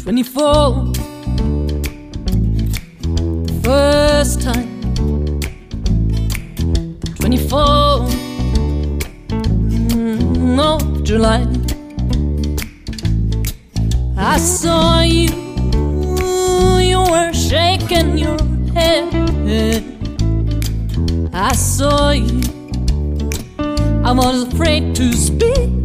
24, first time. 24 of July, I saw you, you were shaking your head. I saw you, I was afraid to speak.